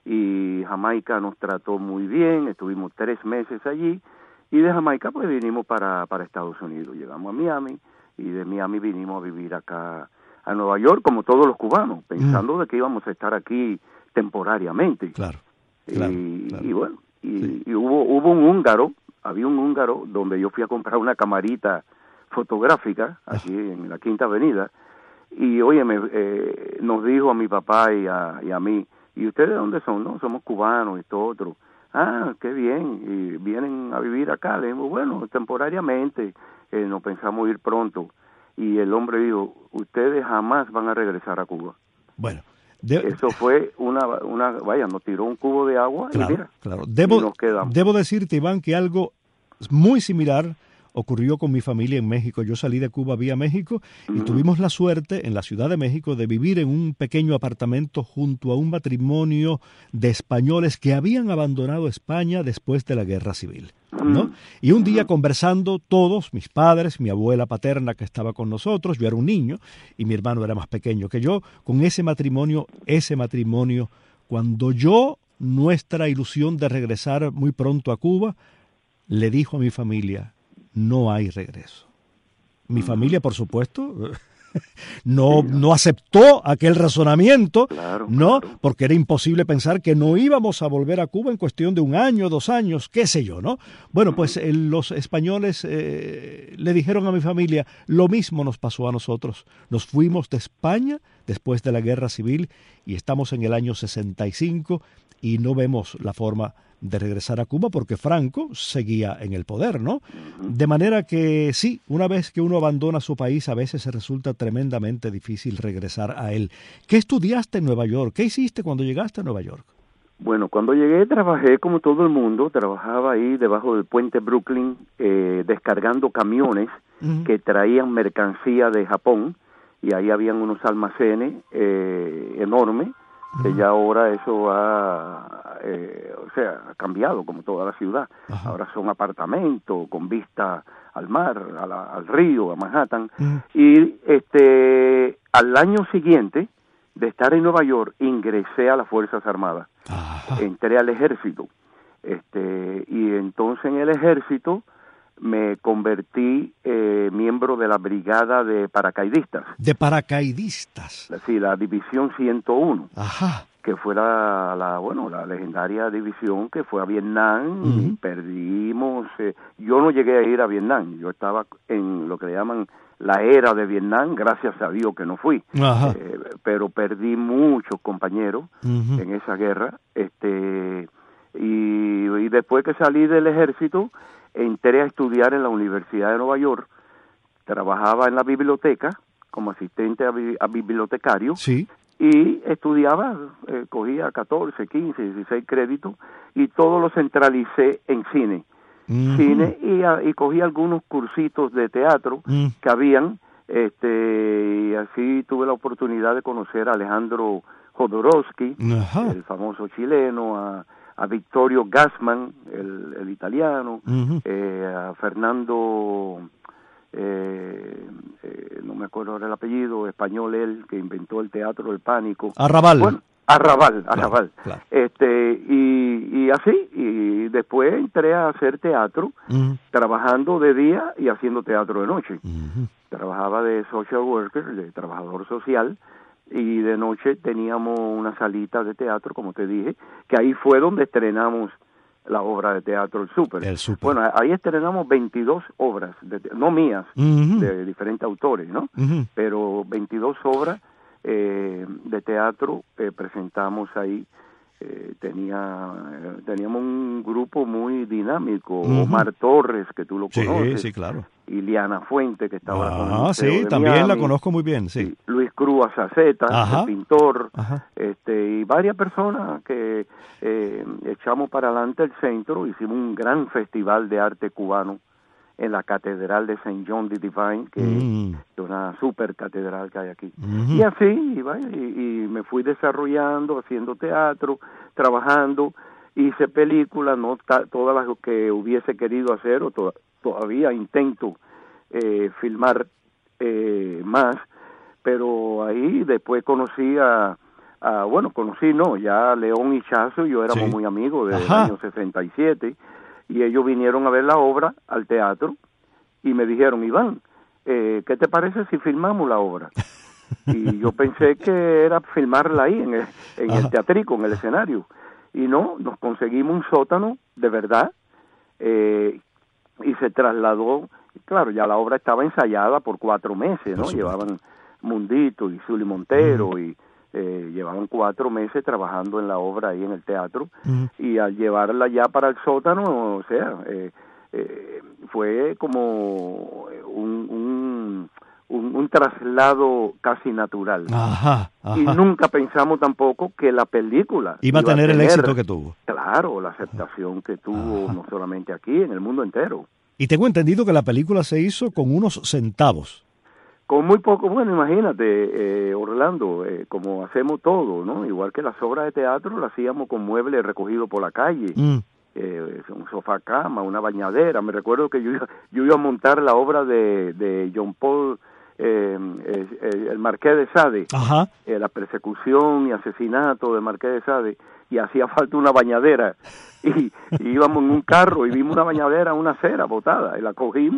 y Jamaica nos trató muy bien, estuvimos tres meses allí y de Jamaica pues vinimos para, para Estados Unidos, llegamos a Miami y de Miami vinimos a vivir acá a Nueva York como todos los cubanos, pensando mm. de que íbamos a estar aquí temporariamente. Claro, y, claro, claro. y bueno, y, sí. y hubo, hubo un húngaro, había un húngaro donde yo fui a comprar una camarita fotográfica aquí ah. en la Quinta Avenida. Y óyeme, eh, nos dijo a mi papá y a, y a mí, ¿y ustedes de dónde son? No, somos cubanos y esto otro. Ah, qué bien, y vienen a vivir acá. Le dijimos, bueno, temporariamente, eh, nos pensamos ir pronto. Y el hombre dijo, ustedes jamás van a regresar a Cuba. Bueno. De... Eso fue una, una, vaya, nos tiró un cubo de agua claro, y mira, claro. Debo, y nos quedamos. Debo decirte, Iván, que algo muy similar ocurrió con mi familia en México. Yo salí de Cuba vía México y uh-huh. tuvimos la suerte en la Ciudad de México de vivir en un pequeño apartamento junto a un matrimonio de españoles que habían abandonado España después de la Guerra Civil, ¿no? Y un día conversando todos, mis padres, mi abuela paterna que estaba con nosotros, yo era un niño y mi hermano era más pequeño que yo, con ese matrimonio, ese matrimonio, cuando yo, nuestra ilusión de regresar muy pronto a Cuba, le dijo a mi familia, no hay regreso. Mi familia, por supuesto, no, no aceptó aquel razonamiento, Claro, ¿no? claro. Porque era imposible pensar que no íbamos a volver a Cuba en cuestión de un año, dos años, qué sé yo, ¿no? Bueno, pues eh, los españoles eh, le dijeron a mi familia, lo mismo nos pasó a nosotros. Nos fuimos de España después de la Guerra Civil y estamos en el año sesenta y cinco y no vemos la forma de regresar a Cuba porque Franco seguía en el poder, ¿no? De manera que sí, una vez que uno abandona su país, a veces se resulta tremendamente difícil regresar a él. ¿Qué estudiaste en Nueva York? ¿Qué hiciste cuando llegaste a Nueva York? Bueno, cuando llegué trabajé como todo el mundo, trabajaba ahí debajo del puente Brooklyn, eh, descargando camiones uh-huh. que traían mercancía de Japón, y ahí habían unos almacenes eh, enormes, que ya ahora eso ha, eh, o sea, ha cambiado como toda la ciudad. Ajá. Ahora son apartamentos con vista al mar, a la, al río, a Manhattan. Uh-huh. Y este, al año siguiente de estar en Nueva York, ingresé a las Fuerzas Armadas. Ajá. Entré al ejército. Este, y entonces en el ejército me convertí eh, miembro de la brigada de paracaidistas. ¿De paracaidistas? Sí, la división ciento uno. Ajá. Que fue la, la, bueno, la legendaria división que fue a Vietnam, uh-huh. y perdimos, eh, yo no llegué a ir a Vietnam, yo estaba en lo que le llaman la era de Vietnam, gracias a Dios que no fui, eh, pero perdí muchos compañeros uh-huh. en esa guerra, este, y, y después que salí del ejército, entré a estudiar en la Universidad de Nueva York, trabajaba en la biblioteca como asistente a, bi- a bibliotecario, sí. y estudiaba, eh, cogía catorce, quince, dieciséis créditos, y todo lo centralicé en cine, uh-huh. cine, y, a, y cogí algunos cursitos de teatro uh-huh. que habían, este, y así tuve la oportunidad de conocer a Alejandro Jodorowsky, uh-huh. el famoso chileno, a a Vittorio Gassman, el, el italiano, uh-huh. eh, a Fernando, eh, eh, no me acuerdo ahora el apellido, español él, que inventó el teatro del pánico. Arrabal. Bueno, Arrabal, Arrabal. Claro, claro. Este, y, y así, y después entré a hacer teatro, uh-huh. trabajando de día y haciendo teatro de noche. Uh-huh. Trabajaba de social worker, de trabajador social, y de noche teníamos una salita de teatro, como te dije, que ahí fue donde estrenamos la obra de teatro El Súper. El Súper. Bueno, ahí estrenamos veintidós obras, de, no mías, uh-huh. de diferentes autores, ¿no? Uh-huh. Pero veintidós obras eh, de teatro eh, presentamos ahí. Eh, tenía eh, teníamos un grupo muy dinámico, uh-huh. Omar Torres, que tú lo conoces. Sí, sí, claro. Iliana Fuente, que estaba ah, con el Museo sí, de también Miami, la conozco muy bien, sí. Luis Cruz Azaceta, el pintor, Ajá. este y varias personas que eh, echamos para adelante el centro, hicimos un gran festival de arte cubano en la Catedral de Saint John the Divine, que mm. es una super catedral que hay aquí. Mm-hmm. Y así, y, vaya, y, y me fui desarrollando, haciendo teatro, trabajando, hice películas, no ta- todas las que hubiese querido hacer, o to- todavía intento eh, filmar eh, más, pero ahí después conocí a, a, bueno, conocí no, ya León y Chazo, yo éramos sí. muy amigos desde el año sesenta y siete, y ellos vinieron a ver la obra al teatro y me dijeron, Iván, eh, ¿qué te parece si filmamos la obra? Y yo pensé que era filmarla ahí en el, en el teatrico, en el escenario, y no, nos conseguimos un sótano de verdad, eh, y se trasladó, claro, ya la obra estaba ensayada por cuatro meses, ¿no? Llevaban Mundito y Zuli Montero uh-huh. y eh, llevaban cuatro meses trabajando en la obra ahí en el teatro, uh-huh. y al llevarla ya para el sótano, o sea, eh, eh, fue como un, un, un, un traslado casi natural. Ajá, ajá. Y nunca pensamos tampoco que la película iba a tener, iba a tener el éxito que tuvo. Claro, la aceptación que tuvo, ajá. no solamente aquí, en el mundo entero. Y tengo entendido que la película se hizo con unos centavos. Con muy poco, bueno, imagínate, eh, Orlando, eh, como hacemos todo, ¿no? Igual que las obras de teatro, las hacíamos con muebles recogidos por la calle, mm. eh, un sofá cama, una bañadera. Me recuerdo que yo iba, yo iba a montar la obra de, de John Paul, eh, eh, el Marqués de Sade, Ajá. Eh, la persecución y asesinato del Marqués de Sade, y hacía falta una bañadera, y, y íbamos en un carro y vimos una bañadera, una cera botada, y la cogimos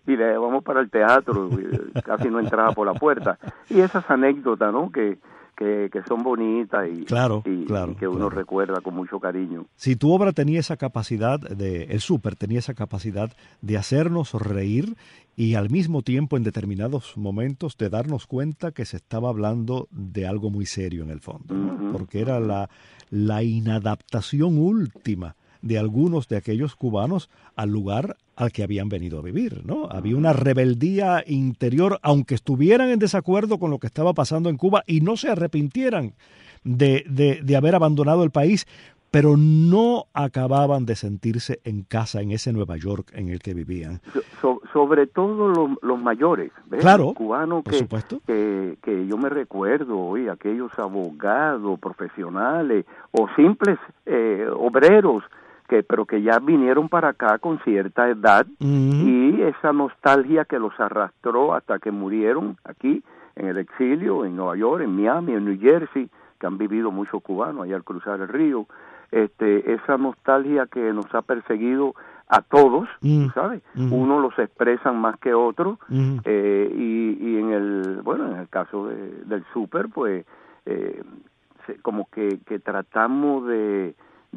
y le vamos para el teatro, casi no entraba por la puerta. Y esas anécdotas, ¿no?, que, que, que son bonitas y, claro, y, claro, y que uno claro. recuerda con mucho cariño. Si tu obra tenía esa capacidad, de el súper tenía esa capacidad de hacernos reír y al mismo tiempo en determinados momentos de darnos cuenta que se estaba hablando de algo muy serio en el fondo, ¿no? Uh-huh. Porque era la, la inadaptación última de algunos de aquellos cubanos al lugar al que habían venido a vivir, ¿no? Había una rebeldía interior, aunque estuvieran en desacuerdo con lo que estaba pasando en Cuba y no se arrepintieran de, de, de haber abandonado el país, pero no acababan de sentirse en casa en ese Nueva York en el que vivían. So, sobre todo los, los mayores, ¿ves? Claro, los cubanos por que, supuesto. Que, que yo me recuerdo, oye, aquellos abogados, profesionales o simples eh, obreros, que pero que ya vinieron para acá con cierta edad, uh-huh. y esa nostalgia que los arrastró hasta que murieron aquí en el exilio, en Nueva York, en Miami, en New Jersey, que han vivido muchos cubanos allá al cruzar el río, este, esa nostalgia que nos ha perseguido a todos, uh-huh. ¿sabes? Uh-huh. Unos los expresan más que otros, uh-huh. eh, y, y en el, bueno, en el caso de, del súper, pues, eh, se, como que, que tratamos de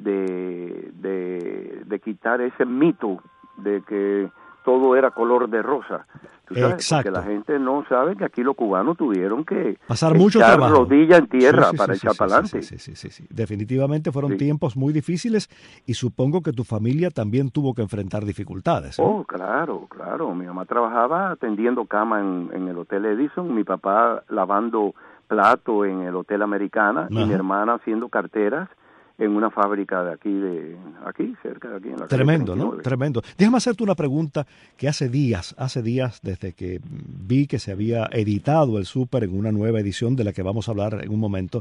De, de, de quitar ese mito de que todo era color de rosa. ¿Tú sabes? Exacto. Porque la gente no sabe que aquí los cubanos tuvieron que pasar mucho echar trabajo, rodilla en tierra, sí, sí, para sí, echar sí, para adelante. Sí, sí, sí, sí, sí. Definitivamente fueron sí. tiempos muy difíciles y supongo que tu familia también tuvo que enfrentar dificultades, ¿eh? Oh, claro, claro. Mi mamá trabajaba atendiendo cama en, en el Hotel Edison, mi papá lavando plato en el Hotel Americana, Ajá. y mi hermana haciendo carteras en una fábrica de aquí, de aquí cerca de aquí. En la Tremendo, calle ¿no? Tremendo. Déjame hacerte una pregunta que hace días, hace días desde que vi que se había editado el súper en una nueva edición de la que vamos a hablar en un momento.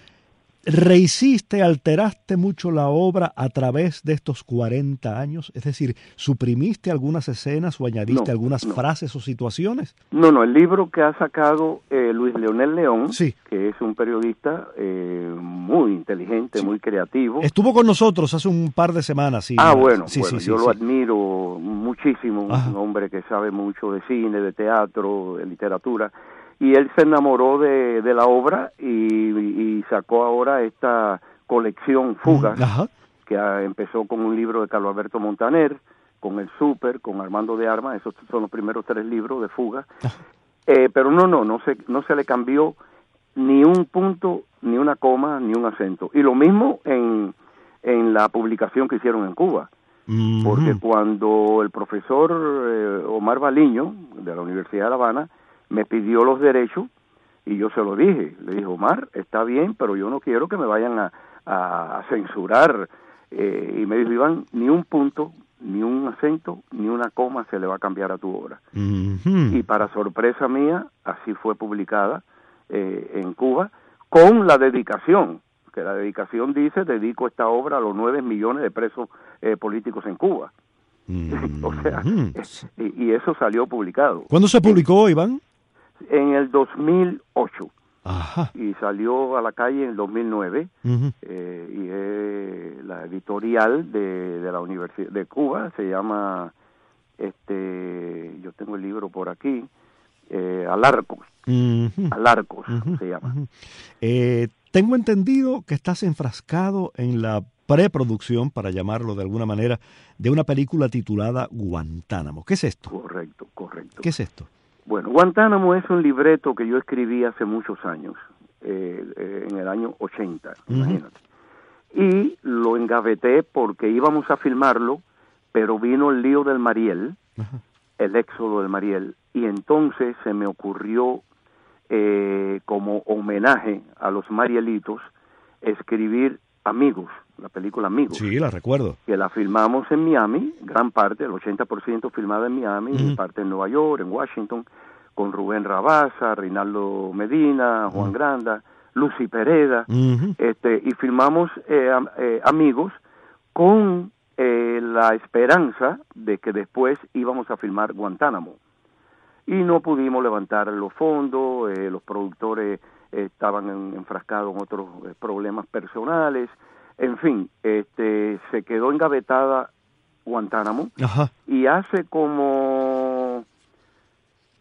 ¿Rehiciste, alteraste mucho la obra a través de estos cuarenta años? Es decir, ¿suprimiste algunas escenas o añadiste no, algunas no. frases o situaciones? No, no, el libro que ha sacado eh, Luis Leonel León, sí. que es un periodista eh, muy inteligente, sí. muy creativo. Estuvo con nosotros hace un par de semanas. Sí, ah, bueno, sí, bueno sí, yo sí, lo sí. admiro muchísimo, Ajá. un hombre que sabe mucho de cine, de teatro, de literatura. Y él se enamoró de, de la obra y, y sacó ahora esta colección Fugas, Ajá. que a, empezó con un libro de Carlos Alberto Montaner, con El Súper, con Armando de Armas, esos son los primeros tres libros de Fugas. Eh, pero no, no, no se, no se le cambió ni un punto, ni una coma, ni un acento. Y lo mismo en, en la publicación que hicieron en Cuba. Mm-hmm. Porque cuando el profesor eh, Omar Baliño, de la Universidad de La Habana, me pidió los derechos y yo se lo dije, le dije, Omar, está bien, pero yo no quiero que me vayan a, a, a censurar, eh, y me dijo, Iván, ni un punto, ni un acento, ni una coma se le va a cambiar a tu obra. Mm-hmm. Y para sorpresa mía, así fue publicada eh, en Cuba, con la dedicación, que la dedicación dice, dedico esta obra a los nueve millones de presos eh, políticos en Cuba. Mm-hmm. O sea, y, y eso salió publicado. ¿Cuándo se publicó, Iván? En el dos mil ocho. Ajá. Y salió a la calle en el dos mil nueve. Uh-huh. eh, y es la editorial de, de la Universidad de Cuba, se llama, este, yo tengo el libro por aquí, eh, Alarcos. Uh-huh. Alarcos uh-huh. se llama. Uh-huh. Eh, tengo entendido que estás enfrascado en la preproducción, para llamarlo de alguna manera, de una película titulada Guantánamo. ¿Qué es esto? Correcto, correcto. ¿Qué es esto? Bueno, Guantánamo es un libreto que yo escribí hace muchos años, eh, eh, en el año ochenta, uh-huh. imagínate. Y lo engaveté porque íbamos a filmarlo, pero vino el lío del Mariel, uh-huh. el éxodo del Mariel, y entonces se me ocurrió, eh, como homenaje a los Marielitos, escribir Amigos, la película Amigos. Sí, la recuerdo. Que la filmamos en Miami, gran parte, el ochenta por ciento filmada en Miami, uh-huh. y parte en Nueva York, en Washington, con Rubén Rabasa, Reinaldo Medina, Juan uh-huh. Granda, Lucy Pereda, uh-huh. este, y filmamos eh, eh, Amigos con eh, la esperanza de que después íbamos a filmar Guantánamo. Y no pudimos levantar los fondos, eh, los productores eh, estaban en, enfrascados en otros eh, problemas personales. En fin, este, se quedó engavetada Guantánamo. Ajá. Y hace como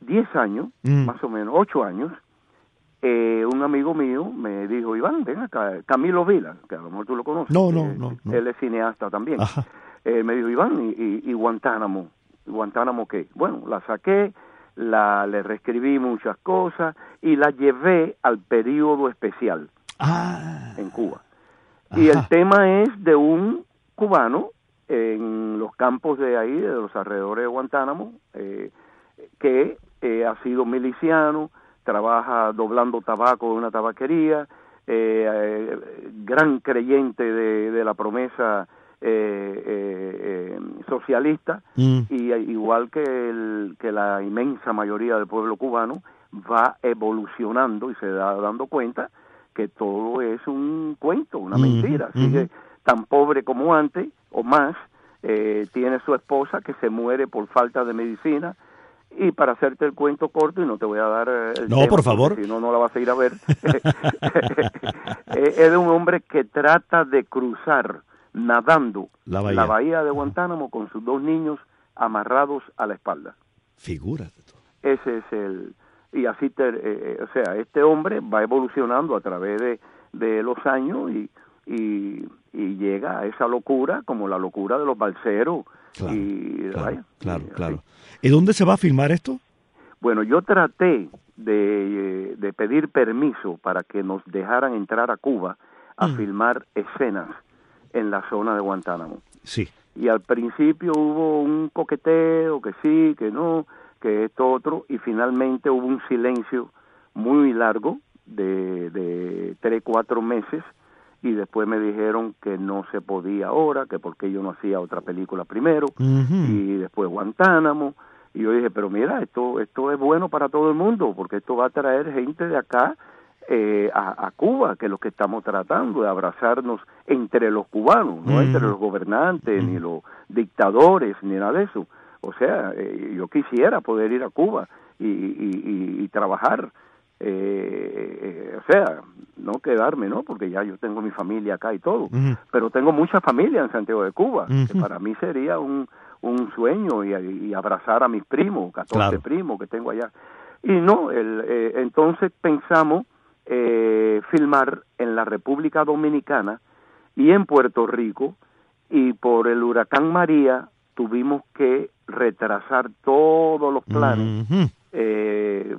diez años, mm. más o menos, ocho años, eh, un amigo mío me dijo, Iván, ven acá, Camilo Vila, que a lo mejor tú lo conoces. No, no, eh, no, no. Él es cineasta también. Eh, me dijo, Iván, ¿y, y, y Guantánamo? ¿Guantánamo qué? Bueno, la saqué, la le reescribí muchas cosas y la llevé al periodo especial ah. en Cuba. Ajá. Y el tema es de un cubano en los campos de ahí, de los alrededores de Guantánamo, eh, que eh, ha sido miliciano, trabaja doblando tabaco en una tabaquería, eh, eh, gran creyente de, de la promesa eh, eh, eh, socialista, mm. y igual que, el, que la inmensa mayoría del pueblo cubano, va evolucionando y se da dando cuenta que todo es un cuento, una mm. mentira. Sigue mm. tan pobre como antes, o más, eh, tiene su esposa que se muere por falta de medicina. Y para hacerte el cuento corto, y no te voy a dar el no, tema, por favor, si no, no la vas a ir a ver, es de un hombre que trata de cruzar nadando la bahía. la bahía de Guantánamo con sus dos niños amarrados a la espalda. Figúrate tú. Ese es el... Y así, te, eh, o sea, este hombre va evolucionando a través de, de los años y, y, y llega a esa locura, como la locura de los balseros. Claro, y, claro, vaya, claro, y claro. ¿Y dónde se va a filmar esto? Bueno, yo traté de, de pedir permiso para que nos dejaran entrar a Cuba a mm. filmar escenas en la zona de Guantánamo. Sí. Y al principio hubo un coqueteo, que sí, que no, que esto otro, y finalmente hubo un silencio muy largo de, de tres, cuatro meses, y después me dijeron que no se podía ahora, que porque yo no hacía otra película primero, uh-huh. y después Guantánamo, y yo dije, pero mira, esto esto es bueno para todo el mundo, porque esto va a traer gente de acá eh, a, a Cuba, que es lo que estamos tratando, de abrazarnos entre los cubanos, no uh-huh. entre los gobernantes, uh-huh. ni los dictadores, ni nada de eso. O sea, eh, yo quisiera poder ir a Cuba y, y, y, y trabajar, eh, eh, o sea, no quedarme, ¿no? Porque ya yo tengo mi familia acá y todo, uh-huh. pero tengo mucha familia en Santiago de Cuba, uh-huh. que para mí sería un, un sueño y, y abrazar a mis primos, catorce claro. primos que tengo allá. Y no, el, eh, entonces pensamos eh, filmar en la República Dominicana y en Puerto Rico, y por el huracán María tuvimos que retrasar todos los planes. Uh-huh. Eh,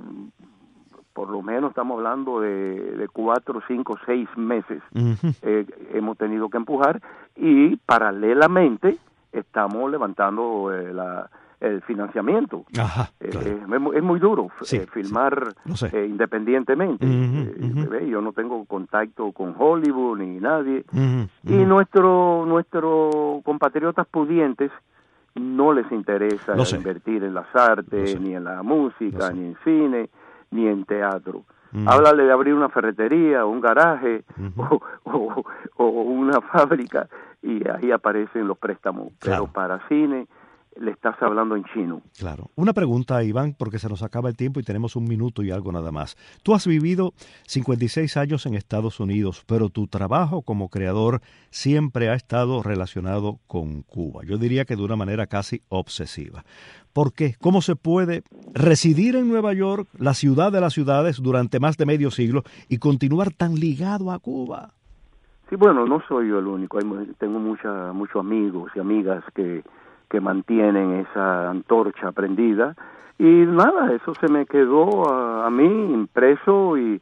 por lo menos estamos hablando de, de cuatro, cinco, seis meses. Uh-huh. Eh, hemos tenido que empujar, y paralelamente estamos levantando eh, la, el financiamiento. Ajá, eh, claro. eh, es, muy, es muy duro sí, eh, filmar sí. eh, independientemente. Uh-huh, eh, uh-huh. Yo no tengo contacto con Hollywood ni nadie. Uh-huh, uh-huh. Y nuestro, nuestros compatriotas pudientes no les interesa invertir en las artes, ni en la música, ni en cine, ni en teatro. Mm. Háblale de abrir una ferretería, un garaje, uh-huh. o, o, o una fábrica, y ahí aparecen los préstamos. Claro. Pero para cine le estás hablando en chino. Claro. Una pregunta, Iván, porque se nos acaba el tiempo y tenemos un minuto y algo nada más. Tú has vivido cincuenta y seis años en Estados Unidos, pero tu trabajo como creador siempre ha estado relacionado con Cuba. Yo diría que de una manera casi obsesiva. ¿Por qué? ¿Cómo se puede residir en Nueva York, la ciudad de las ciudades, durante más de medio siglo y continuar tan ligado a Cuba? Sí, bueno, no soy yo el único. Tengo mucha, muchos amigos y amigas que que mantienen esa antorcha prendida, y nada, eso se me quedó a, a mí impreso, y,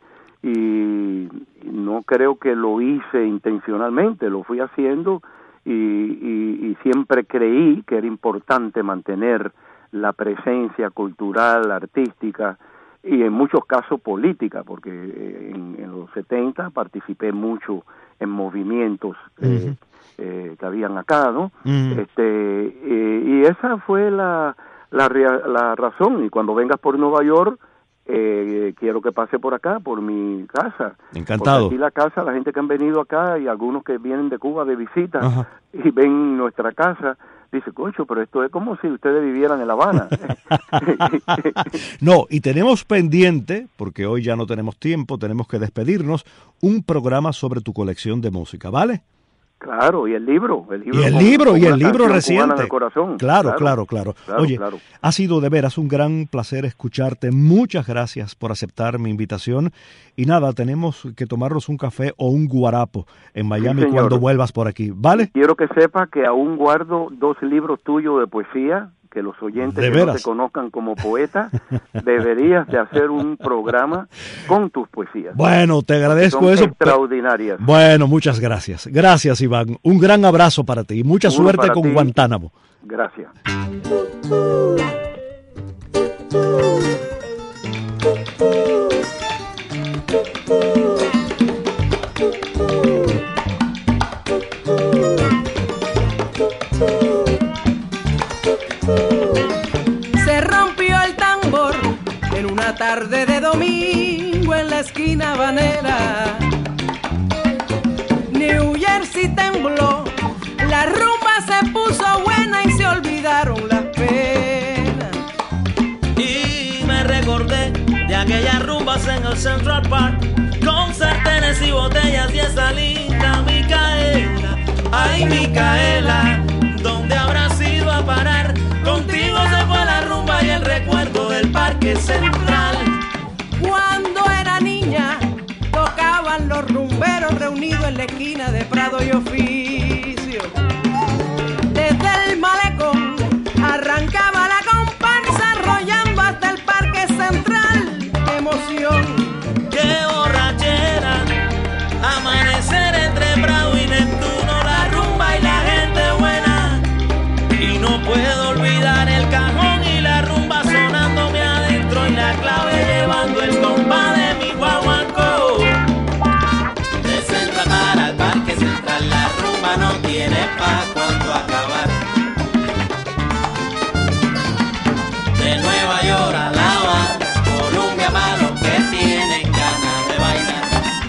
y no creo que lo hice intencionalmente, lo fui haciendo, y, y, y siempre creí que era importante mantener la presencia cultural, artística, y en muchos casos política, porque en, en los setenta participé mucho en movimientos uh-huh. eh, eh, que habían acá, ¿no? Uh-huh. Este eh, y esa fue la, la la razón. Y cuando vengas por Nueva York, eh, quiero que pase por acá, por mi casa. Encantado. Porque aquí la casa, la gente que han venido acá y algunos que vienen de Cuba de visita uh-huh. y ven nuestra casa, dice, concho, pero esto es como si ustedes vivieran en La Habana. No, y tenemos pendiente, porque hoy ya no tenemos tiempo, tenemos que despedirnos, un programa sobre tu colección de música, ¿vale? Claro, y el libro. El libro y el con, libro, con y el libro reciente. En el corazón. Claro, claro, claro, claro. Oye, claro. ha sido de veras un gran placer escucharte. Muchas gracias por aceptar mi invitación. Y nada, tenemos que tomarnos un café o un guarapo en Miami sí, cuando vuelvas por aquí, ¿vale? Quiero que sepa que aún guardo dos libros tuyos de poesía, que los oyentes que no te conozcan como poeta, deberías de hacer un programa con tus poesías. Bueno, te agradezco son eso. Extraordinarias. Bueno, muchas gracias. Gracias, Iván. Un gran abrazo para ti y mucha Uno suerte con ti. Guantánamo. Gracias. Tarde de domingo en la esquina habanera, New Jersey tembló, la rumba se puso buena y se olvidaron las penas. Y me recordé de aquellas rumbas en el Central Park, con sartenes y botellas y esa linda Micaela. Ay, Micaela, ¿dónde habrás ido a parar? Contigo se fue la rumba y el recuerdo del Parque Central. Cuando era niña, tocaban los rumberos reunidos en la esquina de Prado y Oficio. Desde el malecón arrancaba la comparsa arrollando hasta el Parque Central. ¡Qué emoción! ¡Qué borrachera! Amanecer entre Prado y Neptuno, la rumba y la gente buena. Y no puedo olvidar el cajón y la rumba sonándome adentro y la clave llevando el compás de mi guaguancó. De Central para el Parque Central, la rumba no tiene pa' cuando acabar. De Nueva York a La Habana, Colombia para los que tienen ganas de bailar.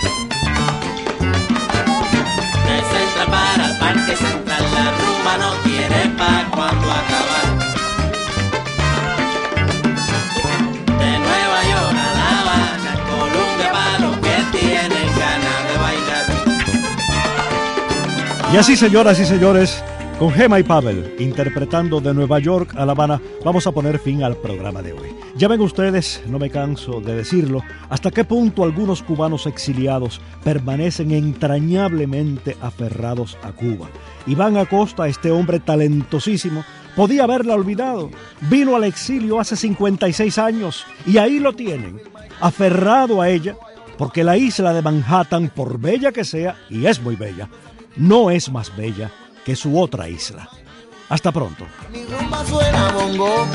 De Central para el Parque Central, la rumba no tiene pa' cuando acabar. De Nueva York a La Habana, Colombia para los que tienen ganas de bailar. Y así, señoras y señores, con Gema y Pavel interpretando De Nueva York a La Habana, vamos a poner fin al programa de hoy. Ya ven ustedes, no me canso de decirlo, hasta qué punto algunos cubanos exiliados permanecen entrañablemente aferrados a Cuba. Iván Acosta, este hombre talentosísimo, podía haberla olvidado. Vino al exilio hace cincuenta y seis años y ahí lo tienen, aferrado a ella, porque la isla de Manhattan, por bella que sea, y es muy bella, no es más bella que su otra isla. Hasta pronto. Mi rumba suena bongo.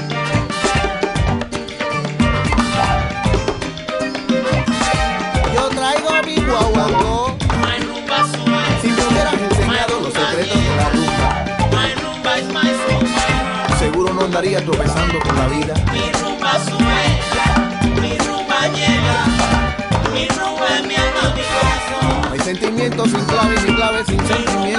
Yo traigo mi guaguancó. My rumba suena. Si me hubieras enseñado los secretos de la rumba, my rumba es my rumba. seguro no andaría tropezando con la vida. Mi rumba suena, mi rumba llega, mi rumba es mi alma, mi corazón. No hay sentimientos sin clave, ni clave sin sentimiento.